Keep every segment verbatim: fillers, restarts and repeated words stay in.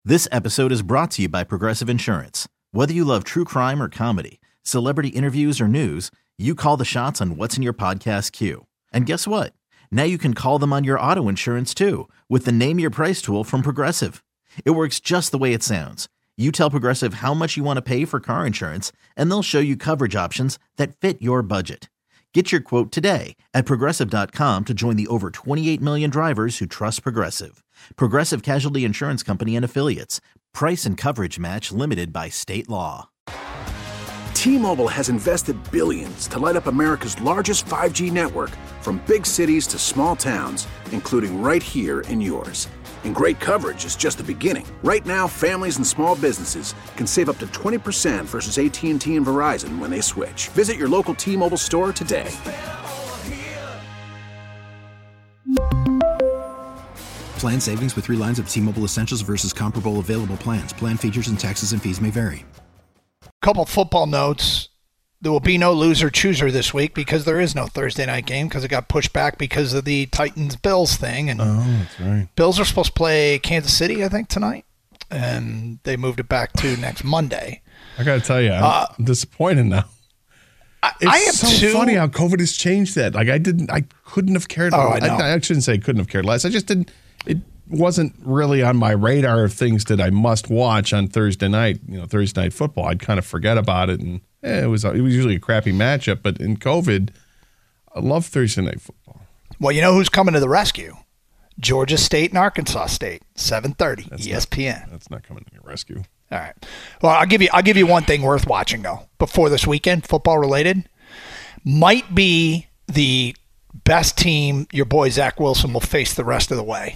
This episode is brought to you by Progressive Insurance. Whether you love true crime or comedy, celebrity interviews or news, you call the shots on what's in your podcast queue. And guess what? Now you can call them on your auto insurance too with the Name Your Price tool from Progressive. It works just the way it sounds. You tell Progressive how much you want to pay for car insurance, and they'll show you coverage options that fit your budget. Get your quote today at Progressive dot com to join the over twenty-eight million drivers who trust Progressive. Progressive Casualty Insurance Company and Affiliates. Price and coverage match limited by state law. T-Mobile has invested billions to light up America's largest five G network, from big cities to small towns, including right here in yours. And great coverage is just the beginning. Right now, families and small businesses can save up to twenty percent versus A T and T and Verizon when they switch. Visit your local T-Mobile store today. Plan savings with three lines of T-Mobile Essentials versus comparable available plans. Plan features and taxes and fees may vary. Couple football notes. There will be no loser-chooser this week because there is no Thursday night game because it got pushed back because of the Titans-Bills thing. And oh, that's right. Bills are supposed to play Kansas City, I think, tonight. And they moved it back to next Monday. I got to tell you, I'm uh, disappointed now. I, it's I am so too. funny how COVID has changed that. Like, I didn't, I couldn't have cared. Oh, I know. I, I shouldn't say couldn't have cared less. I just didn't, it wasn't really on my radar of things that I must watch on Thursday night, you know, Thursday night football. I'd kind of forget about it. And eh, it was, it was usually a crappy matchup. But in COVID, I love Thursday night football. Well, you know who's coming to the rescue? Georgia State and Arkansas State, seven thirty, E S P N. Not, that's not coming to your rescue. All right. Well, I'll give you I'll give you one thing worth watching though before this weekend, football related. Might be the best team your boy Zach Wilson will face the rest of the way.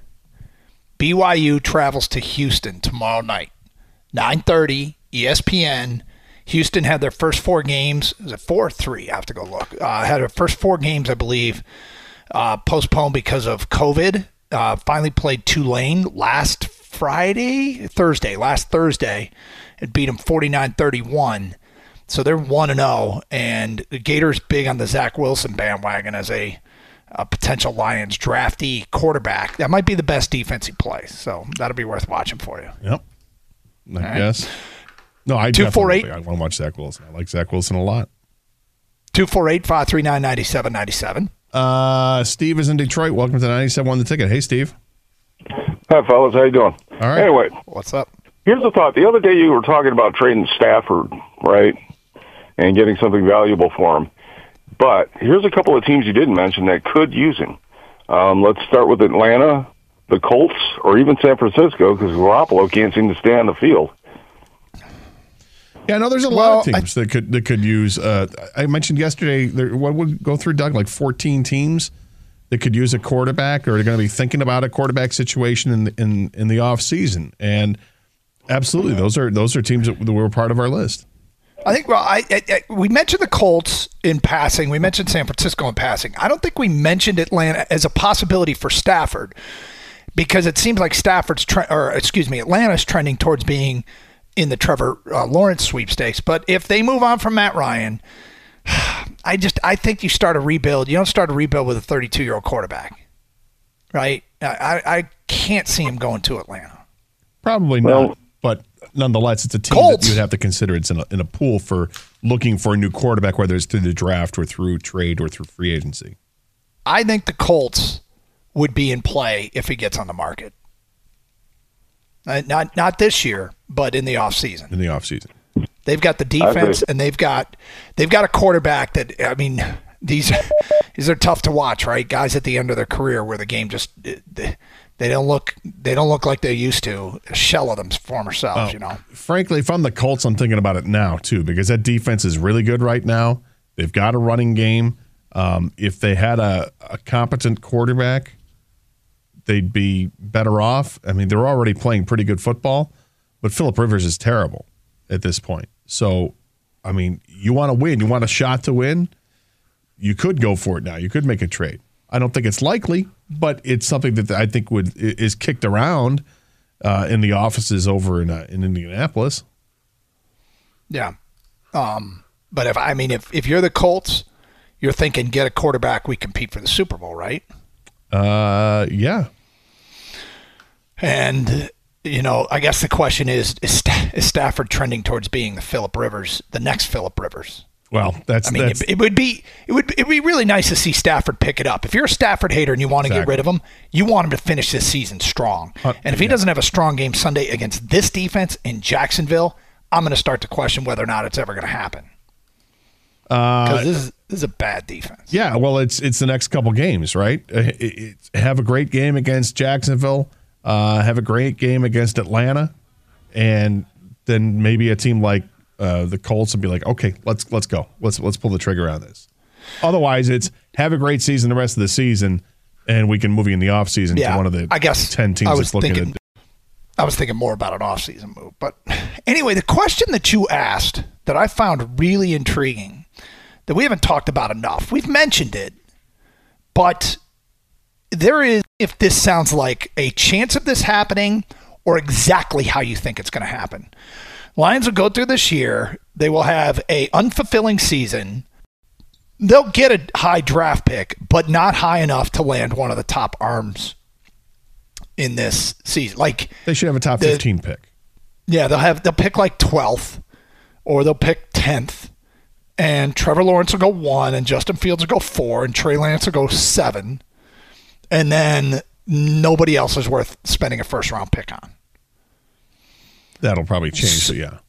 B Y U travels to Houston tomorrow night, nine thirty, E S P N. Houston had their first four games. Is it four or three? I have to go look. Uh, had their first four games, I believe, uh, postponed because of COVID. Uh, finally played Tulane last Friday, Thursday, last Thursday, and beat them forty-nine thirty-one. So they're one and oh, and the Gators big on the Zach Wilson bandwagon as a, a potential Lions draftee quarterback. That might be the best defense he plays, so that'll be worth watching for you. Yep. I All guess. Right. No, I two four eight. I want to watch Zach Wilson. I like Zach Wilson a lot. two four eight, five three nine, nine seven nine seven. Uh, Steve is in Detroit. Welcome to ninety-seven on the Ticket. Hey, Steve. Hi, fellas. How you doing? All right. Anyway. What's up? Here's the thought. The other day you were talking about trading Stafford, right, and getting something valuable for him. But here's a couple of teams you didn't mention that could use him. Um, let's start with Atlanta, the Colts, or even San Francisco, because Garoppolo can't seem to stay on the field. Yeah, no, there's a well, lot of teams I, that could that could use. Uh, I mentioned yesterday, there, what would go through, Doug, like fourteen teams that could use a quarterback or are going to be thinking about a quarterback situation in the, in in the off season. And absolutely, those are those are teams that were part of our list. I think. Well, I, I, I we mentioned the Colts in passing. We mentioned San Francisco in passing. I don't think we mentioned Atlanta as a possibility for Stafford because it seems like Stafford's tre- or excuse me, Atlanta's trending towards being in the Trevor uh, Lawrence sweepstakes. But if they move on from Matt Ryan, I just I think you start a rebuild. You don't start a rebuild with a thirty-two-year-old quarterback, right? I, I can't see him going to Atlanta. Probably well, not, but nonetheless, it's a team Colts. that you'd have to consider it's in a, in a pool for looking for a new quarterback, whether it's through the draft or through trade or through free agency. I think the Colts would be in play if he gets on the market. Uh, not not this year, but in the offseason. In the offseason. They've got the defense and they've got they've got a quarterback that I mean these these are tough to watch, right? Guys at the end of their career where the game just they, they don't look they don't look like they used to. A shell of them former selves, oh, you know. Frankly, if I'm the Colts, I'm thinking about it now too because that defense is really good right now. They've got a running game. Um, if they had a, a competent quarterback, they'd be better off. I mean, they're already playing pretty good football, but Phillip Rivers is terrible at this point. So, I mean, you want to win. You want a shot to win. You could go for it now. You could make a trade. I don't think it's likely, but it's something that I think would is kicked around uh, in the offices over in uh, in Indianapolis. Yeah, um, but if I mean, if if you're the Colts, you're thinking get a quarterback we compete for the Super Bowl, right? Uh, yeah. And you know, I guess the question is, is, St- is Stafford trending towards being the Phillip Rivers, the next Phillip Rivers? Well, that's. I mean, that's, it, it would be it would it would be really nice to see Stafford pick it up. If you're a Stafford hater and you want to exactly. get rid of him, you want him to finish this season strong. Uh, and if he yeah. doesn't have a strong game Sunday against this defense in Jacksonville, I'm going to start to question whether or not it's ever going to happen. Because uh, this is this is a bad defense. Yeah, well, it's it's the next couple games, right? It, it, have a great game against Jacksonville. Uh, have a great game against Atlanta, and then maybe a team like. Uh, the Colts and be like, okay, let's let's go, let's let's pull the trigger on this. Otherwise, it's have a great season the rest of the season, and we can move you in the off season yeah, to one of the I guess ten teams I was that's looking thinking, at. I was thinking more about an off season move, but anyway, the question that you asked that I found really intriguing that we haven't talked about enough. We've mentioned it, but there is if this sounds like a chance of this happening or exactly how you think it's going to happen. Lions will go through this year. They will have a unfulfilling season. They'll get a high draft pick, but not high enough to land one of the top arms in this season. Like they should have a top the, fifteen pick. Yeah, they'll have they'll pick like twelfth, or they'll pick tenth, and Trevor Lawrence will go one, and Justin Fields will go four, and Trey Lance will go seven, and then nobody else is worth spending a first round pick on. That'll probably change, so yeah.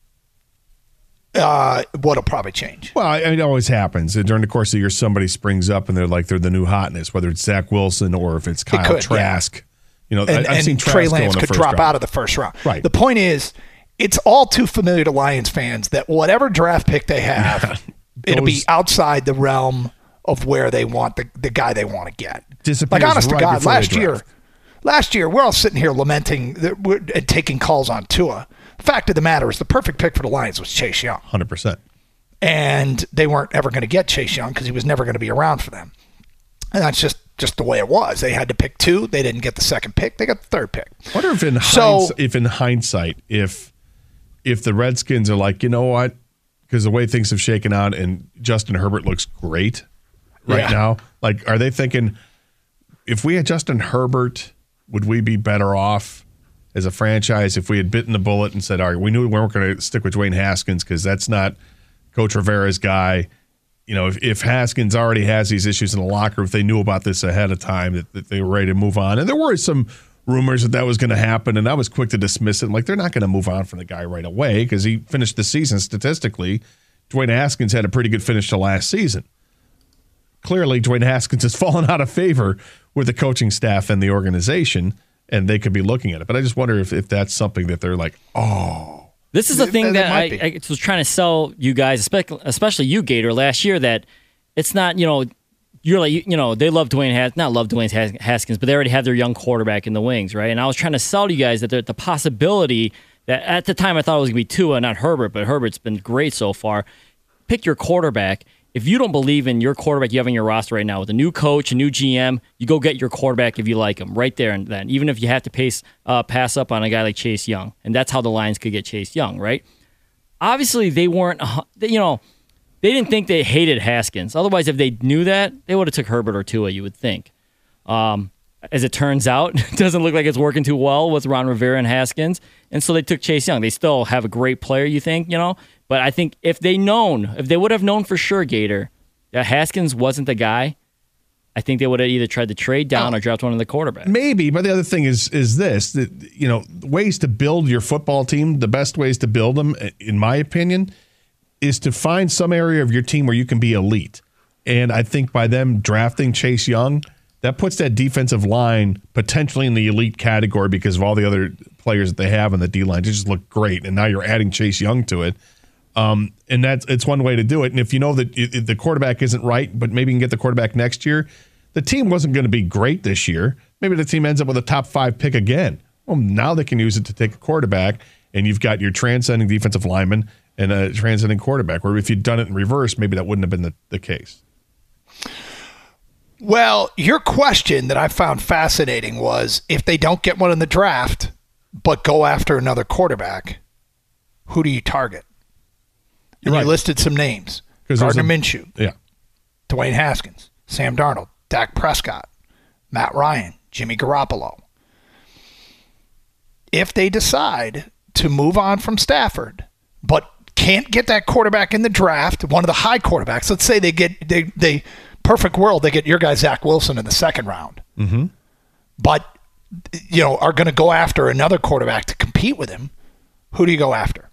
Uh, what'll probably change? Well, I mean, it always happens. During the course of the year, somebody springs up and they're like they're the new hotness, whether it's Zach Wilson or if it's Kyle it could, Trask. Yeah. You know, and, I've and seen Trey Trask Lance go in the could first drop round. out of the first round. Right. The point is, it's all too familiar to Lions fans that whatever draft pick they have, it'll be outside the realm of where they want the, the guy they want to get. Disappears like, honest right to God, last year, draft. last year, we're all sitting here lamenting that we're, and taking calls on Tua. The fact of the matter is the perfect pick for the Lions was Chase Young. one hundred percent. And they weren't ever going to get Chase Young because he was never going to be around for them. And that's just, just the way it was. They had to pick two. They didn't get the second pick. They got the third pick. I wonder if in, so, hindsight, if in hindsight, if if the Redskins are like, you know what, because the way things have shaken out and Justin Herbert looks great right yeah. now, like, are they thinking, if we had Justin Herbert, would we be better off as a franchise if we had bitten the bullet and said, all right, we knew we weren't going to stick with Dwayne Haskins because that's not Coach Rivera's guy. You know, if, if Haskins already has these issues in the locker room, if they knew about this ahead of time, that, that they were ready to move on. And there were some rumors that that was going to happen, and I was quick to dismiss it. Like, they're not going to move on from the guy right away because he finished the season statistically. Dwayne Haskins had a pretty good finish to last season. Clearly, Dwayne Haskins has fallen out of favor with the coaching staff and the organization, and they could be looking at it. But I just wonder if, if that's something that they're like, oh. This is the thing that I, I was trying to sell you guys, especially you, Gator, last year, that it's not, you know, you're like, you know, they love Dwayne Haskins, not love Dwayne Haskins, but they already have their young quarterback in the wings, right? And I was trying to sell to you guys that there's the possibility that at the time I thought it was going to be Tua, not Herbert, but Herbert's been great so far. Pick your quarterback. If you don't believe in your quarterback you have on your roster right now with a new coach, a new G M, you go get your quarterback if you like him right there and then, even if you have to pace, uh, pass up on a guy like Chase Young. And that's how the Lions could get Chase Young, right? Obviously, they weren't, you know, they didn't think they hated Haskins. Otherwise, if they knew that, they would have took Herbert or Tua, you would think. Um, as it turns out, it doesn't look like it's working too well with Ron Rivera and Haskins. And so they took Chase Young. They still have a great player, you think, you know? But I think if they known, if they would have known for sure, Gator, that Haskins wasn't the guy, I think they would have either tried to trade down oh, or draft one of the quarterbacks. Maybe, but the other thing is is this, that, you know, ways to build your football team, the best ways to build them, in my opinion, is to find some area of your team where you can be elite. And I think by them drafting Chase Young, that puts that defensive line potentially in the elite category because of all the other players that they have in the D-line. They just look great, and now you're adding Chase Young to it. Um, and that's it's one way to do it. And if you know that it, the quarterback isn't right, but maybe you can get the quarterback next year, the team wasn't going to be great this year. Maybe the team ends up with a top five pick again. Well, now they can use it to take a quarterback, and you've got your transcending defensive lineman and a transcending quarterback, where if you'd done it in reverse, maybe that wouldn't have been the, the case. Well, your question that I found fascinating was, if they don't get one in the draft, but go after another quarterback, who do you target? And right. You listed some names. Gardner a, Minshew. Yeah. Dwayne Haskins. Sam Darnold. Dak Prescott. Matt Ryan. Jimmy Garoppolo. if they decide to move on from Stafford, but can't get that quarterback in the draft, one of the high quarterbacks, let's say they get, they, they perfect world, they get your guy Zach Wilson in the second round. Mm-hmm. But, you know, are going to go after another quarterback to compete with him, who do you go after?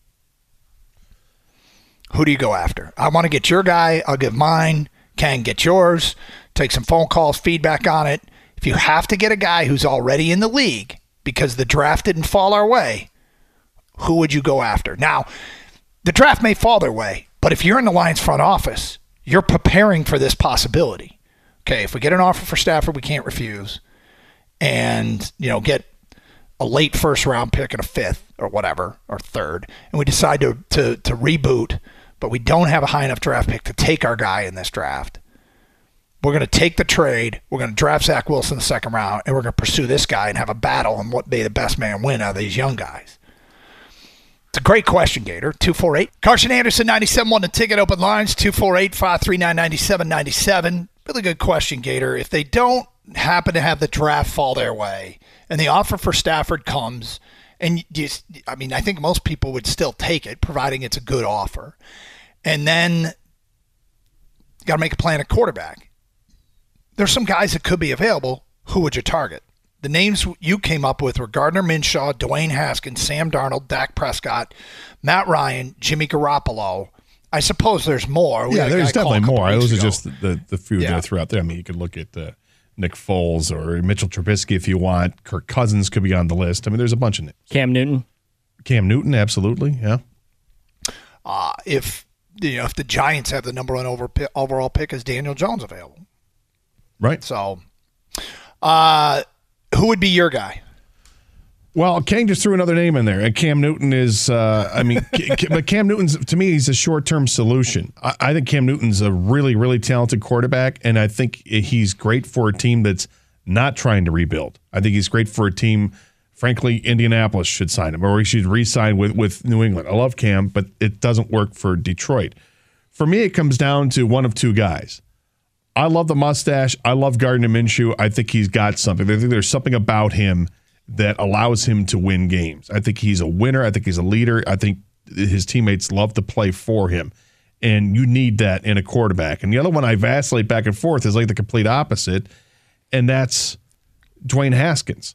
Who do you go after? I want to get your guy. I'll give mine. Can get yours. Take some phone calls, feedback on it. If you have to get a guy who's already in the league because the draft didn't fall our way, who would you go after? Now, the draft may fall their way, but if you're in the Lions front office, you're preparing for this possibility. Okay, if we get an offer for Stafford, we can't refuse. And, you know, get a late first round pick and a fifth or whatever, or third, and we decide to, to, to reboot, but we don't have a high enough draft pick to take our guy in this draft. We're going to take the trade. We're going to draft Zach Wilson in the second round, and we're going to pursue this guy and have a battle on what may the best man win out of these young guys. It's a great question, Gator. two four eight. Carson Anderson, ninety-seven one, the ticket open lines, two four eight, five three nine, nine seven nine seven. Really good question, Gator. If they don't happen to have the draft fall their way and the offer for Stafford comes, and you, I mean, I think most people would still take it, providing it's a good offer. And then you got to make a plan at quarterback. There's some guys that could be available. Who would you target? The names you came up with were Gardner Minshew, Dwayne Haskins, Sam Darnold, Dak Prescott, Matt Ryan, Jimmy Garoppolo. I suppose there's more. We yeah, there's definitely more. Those are just the, the few yeah. that I threw out there. I mean, you could look at uh, Nick Foles or Mitchell Trubisky if you want. Kirk Cousins could be on the list. I mean, there's a bunch of names. Cam Newton. Cam Newton, absolutely, yeah. Uh, if you know, if the Giants have the number one over, overall pick, is Daniel Jones available? Right. So, uh, who would be your guy? Well, Kang just threw another name in there, and Cam Newton is. Uh, I mean, but Cam Newton's to me, he's a short-term solution. I, I think Cam Newton's a really, really talented quarterback, and I think he's great for a team that's not trying to rebuild. I think he's great for a team. Frankly, Indianapolis should sign him, or he should re-sign with with New England. I love Cam, but it doesn't work for Detroit. For me, it comes down to one of two guys. I love the mustache. I love Gardner Minshew. I think he's got something. I think there's something about him that allows him to win games. I think he's a winner. I think he's a leader. I think his teammates love to play for him. And you need that in a quarterback. And the other one I vacillate back and forth is like the complete opposite, and that's Dwayne Haskins.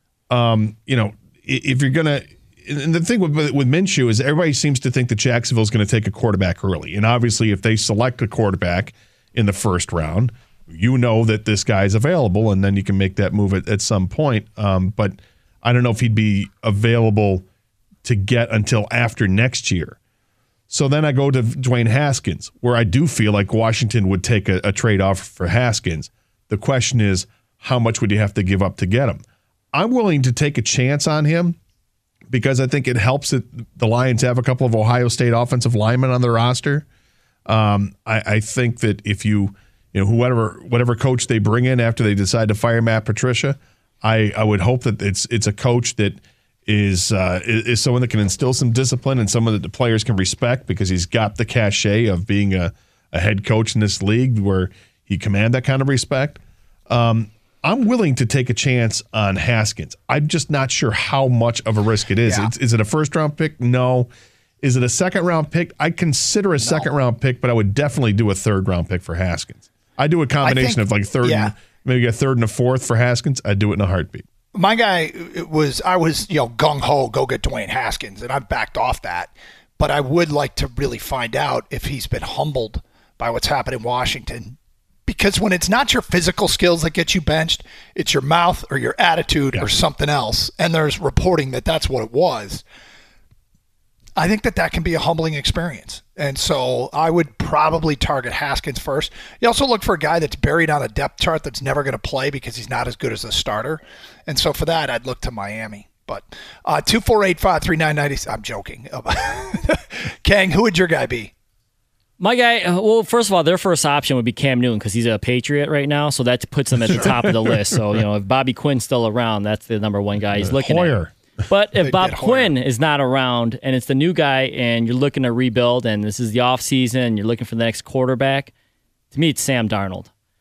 Um, you know, if you're going to – and the thing with, with Minshew is everybody seems to think that Jacksonville's going to take a quarterback early. And obviously if they select a quarterback in the first round – you know that this guy's available, and then you can make that move at, at some point. Um, but I don't know if he'd be available to get until after next year. So then I go to Dwayne Haskins, where I do feel like Washington would take a, a trade offer for Haskins. The question is, how much would you have to give up to get him? I'm willing to take a chance on him because I think it helps that the Lions have a couple of Ohio State offensive linemen on their roster. Um, I, I think that if you – You know, whoever, whatever coach they bring in after they decide to fire Matt Patricia, I, I would hope that it's it's a coach that is uh, is someone that can instill some discipline and someone that the players can respect because he's got the cachet of being a, a head coach in this league where he command that kind of respect. Um, I'm willing to take a chance on Haskins. I'm just not sure how much of a risk it is. Yeah. It's, is it a first round pick? No. Is it a second round pick? I'd consider a no. second round pick, but I would definitely do a third round pick for Haskins. I do a combination think, of like third, yeah. and, maybe a third and a fourth for Haskins. I'd do it in a heartbeat. My guy was, I was, you know, gung-ho, go get Dwayne Haskins, and I've backed off that. But I would like to really find out if he's been humbled by what's happened in Washington. Because when it's not your physical skills that get you benched, it's your mouth or your attitude yeah. or something else. And there's reporting that that's what it was. I think that that can be a humbling experience. And so I would probably target Haskins first. You also look for a guy that's buried on a depth chart that's never going to play because he's not as good as a starter. And so for that, I'd look to Miami. But uh, two four eight, five three nine, nine zero I'm joking. Kang, who would your guy be? My guy, well, first of all, their first option would be Cam Newton because he's a Patriot right now, so that puts him at the top of the list. So, you know, if Bobby Quinn's still around, that's the number one guy he's looking Hoyer. at. But if Bob Quinn is not around and it's the new guy and you're looking to rebuild and this is the offseason and you're looking for the next quarterback, to me it's Sam Darnold.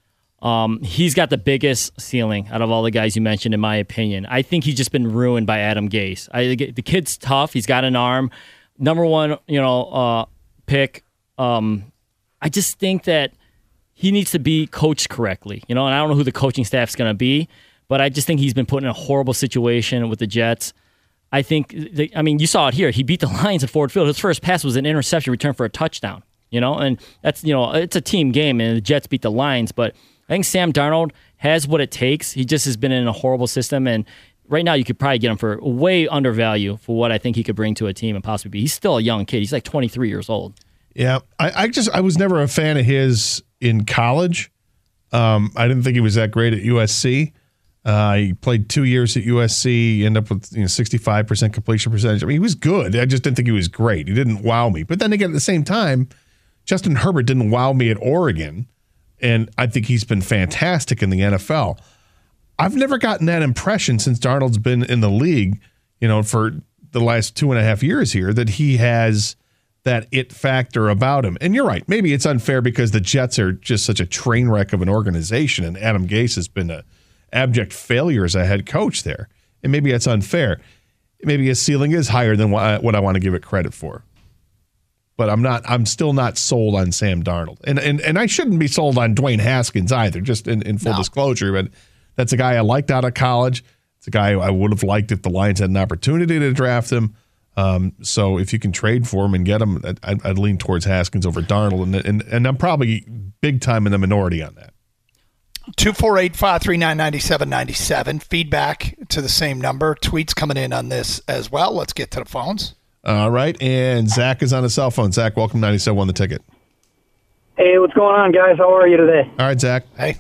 Um, he's got the biggest ceiling out of all the guys you mentioned, in my opinion. I think he's just been ruined by Adam Gase. I, the kid's tough. He's got an arm. Number one, you know, uh, pick. Um, I just think that he needs to be coached correctly, you know, and I don't know who the coaching staff's going to be, but I just think he's been put in a horrible situation with the Jets. I think, the, I mean, you saw it here. He beat the Lions at Ford Field. His first pass was an interception return for a touchdown, you know, and that's, you know, it's a team game, and the Jets beat the Lions, but I think Sam Darnold has what it takes. He just has been in a horrible system, and right now you could probably get him for way under value for what I think he could bring to a team and possibly be. He's still a young kid. He's like twenty-three years old. Yeah, I, I just I was never a fan of his in college. Um, I didn't think he was that great at U S C. Uh, he played two years at U S C. He ended up with you know sixty-five percent completion percentage. I mean, he was good. I just didn't think he was great. He didn't wow me. But then again, at the same time, Justin Herbert didn't wow me at Oregon. And I think he's been fantastic in the N F L. I've never gotten that impression since Darnold's been in the league, you know, for the last two and a half years here, that he has that it factor about him. And you're right. Maybe it's unfair because the Jets are just such a train wreck of an organization, and Adam Gase has been an abject failure as a head coach there. And maybe it's unfair. Maybe his ceiling is higher than what I, what I want to give it credit for. But I'm not. I'm still not sold on Sam Darnold, and and and I shouldn't be sold on Dwayne Haskins either. Just in, in full no. disclosure, but that's a guy I liked out of college. It's a guy I would have liked if the Lions had an opportunity to draft him. Um, so if you can trade for him and get him, I'd, I'd lean towards Haskins over Darnold, and and and I'm probably big time in the minority on that. two four eight, five three nine, nine seven nine seven. Feedback to the same number. Tweets coming in on this as well. Let's get to the phones. All right, and Zach is on a cell phone. Zach, welcome, ninety-seven on the ticket. Hey, what's going on, guys? How are you today? All right, Zach. Hey.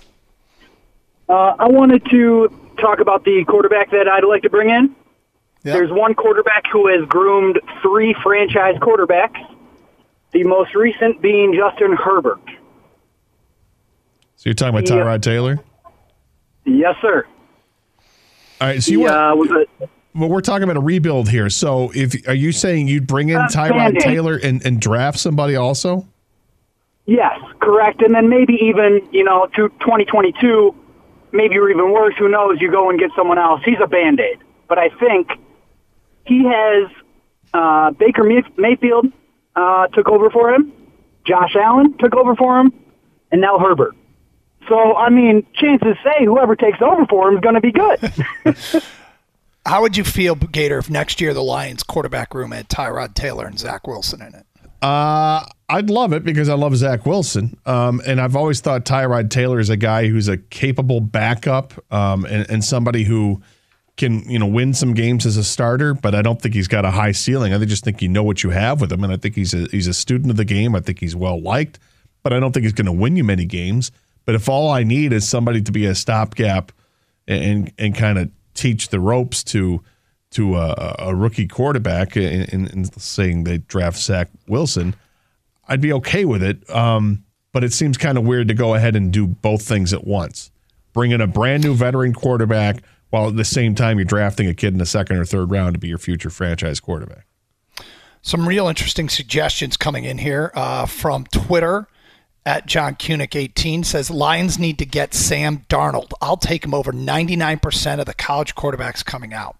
Uh, I wanted to talk about the quarterback that I'd like to bring in. Yep. There's one quarterback who has groomed three franchise quarterbacks, the most recent being Justin Herbert. So you're talking about Tyrod Taylor? Yes, sir. All right, so you yeah, want... was a, Well, we're talking about a rebuild here. So, if are you saying you'd bring in Tyrod Taylor and, and draft somebody also? Yes, correct. And then maybe even, you know, to twenty twenty-two, maybe or even worse, who knows, you go and get someone else. He's a Band-Aid. But I think he has uh, Baker Mayfield uh, took over for him, Josh Allen took over for him, and now Herbert. So, I mean, chances say whoever takes over for him is going to be good. How would you feel, Gator, if next year the Lions quarterback room had Tyrod Taylor and Zach Wilson in it? Uh, I'd love it because I love Zach Wilson. Um, and I've always thought Tyrod Taylor is a guy who's a capable backup um, and, and somebody who can, you know, win some games as a starter, but I don't think he's got a high ceiling. I just think you know what you have with him, and I think he's a, he's a student of the game. I think he's well-liked, but I don't think he's going to win you many games. But if all I need is somebody to be a stopgap and and kind of teach the ropes to to a, a rookie quarterback in, in, in saying they draft Zach Wilson, I'd be okay with it. Um, but it seems kind of weird to go ahead and do both things at once. Bring in a brand new veteran quarterback while at the same time you're drafting a kid in the second or third round to be your future franchise quarterback. Some real interesting suggestions coming in here uh, from Twitter. At John Kunick eighteen says, Lions need to get Sam Darnold. I'll take him over ninety-nine percent of the college quarterbacks coming out.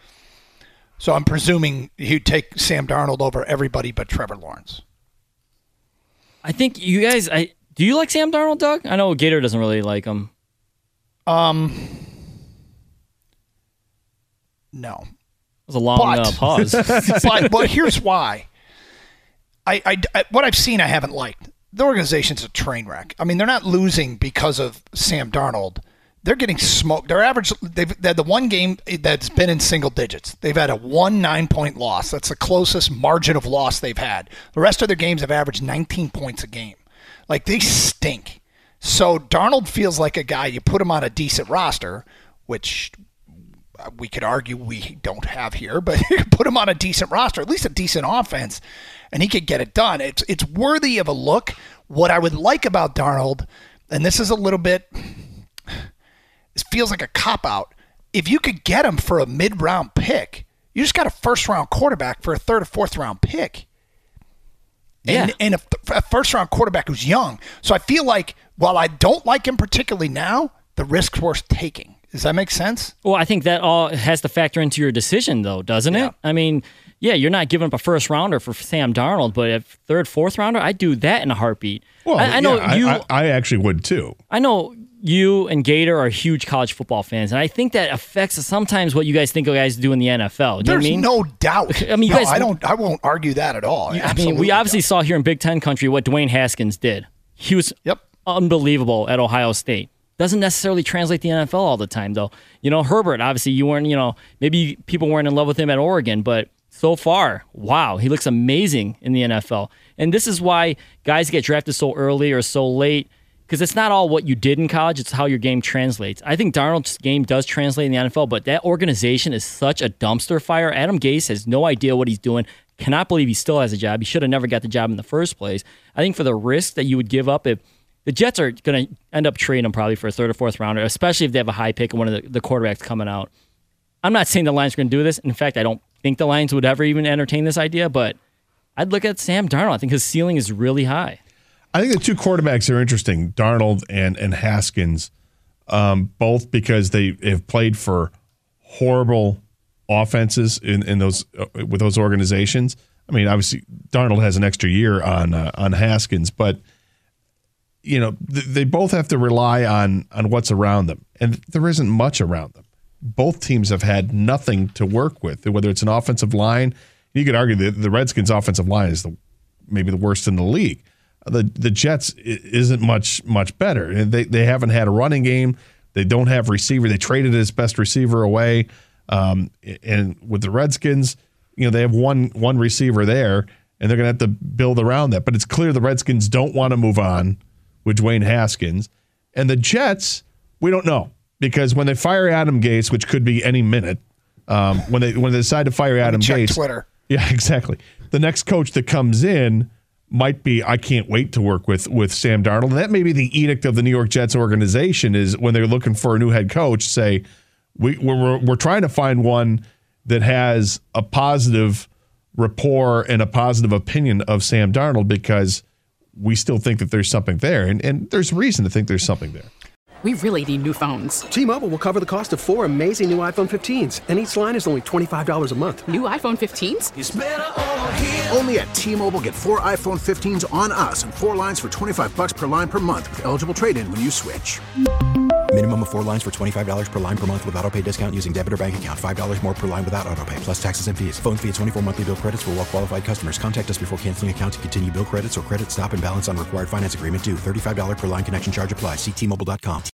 So I'm presuming he'd take Sam Darnold over everybody but Trevor Lawrence. I think you guys, I do you like Sam Darnold, Doug? I know Gator doesn't really like him. Um, no. It was a long but, uh, pause. but, but here's why. I, I, I, what I've seen I haven't liked. The organization's a train wreck. I mean, they're not losing because of Sam Darnold. They're getting smoked. Their average, they've they had the one game that's been in single digits. They've had a one nine-point loss. That's the closest margin of loss they've had. The rest of their games have averaged nineteen points a game. Like, they stink. So Darnold feels like a guy, you put him on a decent roster, which we could argue we don't have here, but you could put him on a decent roster, at least a decent offense, and he could get it done. It's it's worthy of a look. What I would like about Darnold, and this is a little bit, it feels like a cop-out, if you could get him for a mid-round pick, you just got a first-round quarterback for a third or fourth-round pick. and, yeah. and a, a first-round quarterback who's young. So I feel like while I don't like him particularly now, the risk's worth taking. Does that make sense? Well, I think that all has to factor into your decision, though, doesn't yeah. it? I mean, yeah, you're not giving up a first rounder for Sam Darnold, but a third, fourth rounder, I'd do that in a heartbeat. Well, I, I know yeah, you. I, I, I actually would too. I know you and Gator are huge college football fans, and I think that affects sometimes what you guys think of guys do in the N F L. Do There's you know what I mean? no doubt. I mean, you no, guys, I don't. I won't argue that at all. I mean, we obviously don't. saw here in Big Ten country what Dwayne Haskins did. He was yep. unbelievable at Ohio State. Doesn't necessarily translate to the N F L all the time, though. You know, Herbert, obviously, you weren't, you know, maybe people weren't in love with him at Oregon, but so far, wow, he looks amazing in the N F L. And this is why guys get drafted so early or so late, because it's not all what you did in college, it's how your game translates. I think Darnold's game does translate in the N F L, but that organization is such a dumpster fire. Adam Gase has no idea what he's doing. Cannot believe he still has a job. He should have never got the job in the first place. I think for the risk that you would give up if the Jets are going to end up trading him probably for a third or fourth rounder, especially if they have a high pick and one of the, the quarterbacks coming out. I'm not saying the Lions are going to do this. In fact, I don't think the Lions would ever even entertain this idea, but I'd look at Sam Darnold. I think his ceiling is really high. I think the two quarterbacks are interesting, Darnold and, and Haskins, um, both because they have played for horrible offenses in, in those uh, with those organizations. I mean, obviously, Darnold has an extra year on uh, on Haskins, but you know, th- they both have to rely on on what's around them, and there isn't much around them. Both teams have had nothing to work with, whether it's an offensive line. You could argue that the Redskins' offensive line is the maybe the worst in the league. The the Jets isn't much much better. They they haven't had a running game. They don't have receiver. They traded his best receiver away. Um, and with the Redskins, you know, they have one one receiver there, and they're going to have to build around that. But it's clear the Redskins don't want to move on with Dwayne Haskins. And the Jets, we don't know. Because when they fire Adam Gase, which could be any minute, um, when they when they decide to fire Adam check Gase, Twitter. Yeah, exactly. The next coach that comes in might be, I can't wait to work with with Sam Darnold. And that may be the edict of the New York Jets organization is when they're looking for a new head coach, say, we, we're, we're trying to find one that has a positive rapport and a positive opinion of Sam Darnold because we still think that there's something there. And, and there's reason to think there's something there. We really need new phones. T-Mobile will cover the cost of four amazing new iPhone fifteens, and each line is only twenty-five dollars a month. New iPhone fifteens? It's better over here. Only at T-Mobile, get four iPhone fifteens on us and four lines for twenty-five dollars per line per month with eligible trade-in when you switch. Minimum of four lines for twenty-five dollars per line per month with autopay discount using debit or bank account. five dollars more per line without autopay, plus taxes and fees. Phone fee at twenty-four monthly bill credits for well-qualified customers. Contact us before canceling account to continue bill credits or credit stop and balance on required finance agreement due. thirty-five dollars per line connection charge applies. See T Mobile dot com.